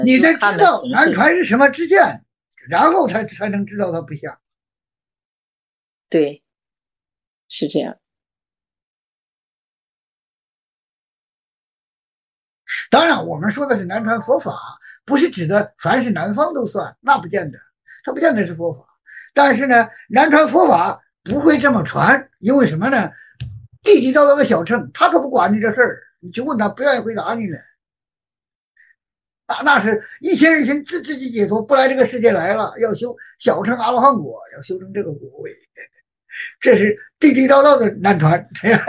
你得知就看的道南形式。 传是什么支线，然后才能知道它不像。 对，是这样。 当然，我们说的是南传佛法，不是指的凡是南方都算，那不见得，它不见得是佛法。但是呢，南传佛法不会这么传，因为什么呢？地地道道的小乘，他可不管你这事儿，你去问他，不愿意回答你呢。那是一心二心自己解脱，不来这个世界来了，要修小乘阿罗汉果，要修成这个果位，这是地地道道的南传，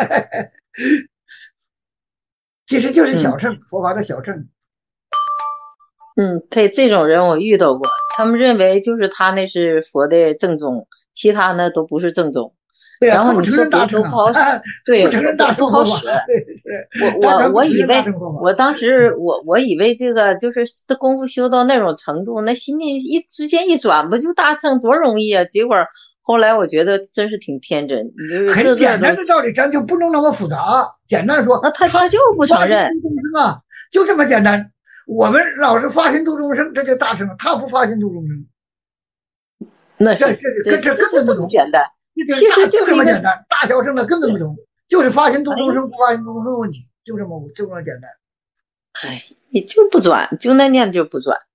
其实就是嗯小乘佛法的小乘。 嗯，对，这种人我遇到过，他们认为就是他那是佛的正宗，其他呢都不是正宗。 对呀、 然后你他不承认说别的都大乘啊， 不好使，对， 不承认大不好使。 乘佛法，对是， 我南我传不承认大我以为乘佛法。 我当时我以为这个就是这功夫修到那种程度，那心里之间一转不就大乘多容易啊？结果后来我觉得真是挺天真，你就是很个个都， 简单的道理，咱就不能那么复杂。简单说， 那他他他就不承认。 发心度众生啊，就这么简单。我们老是发心度众生，这就大乘了。他不发心度众生， 那这是这这根就这本不同。 么简单，其实就就是一个， 这么简单，大小乘的根本不同，就是发心度哎众生不发心度众生的问题，就这么简单。 哎，你就不转，就那念就不转。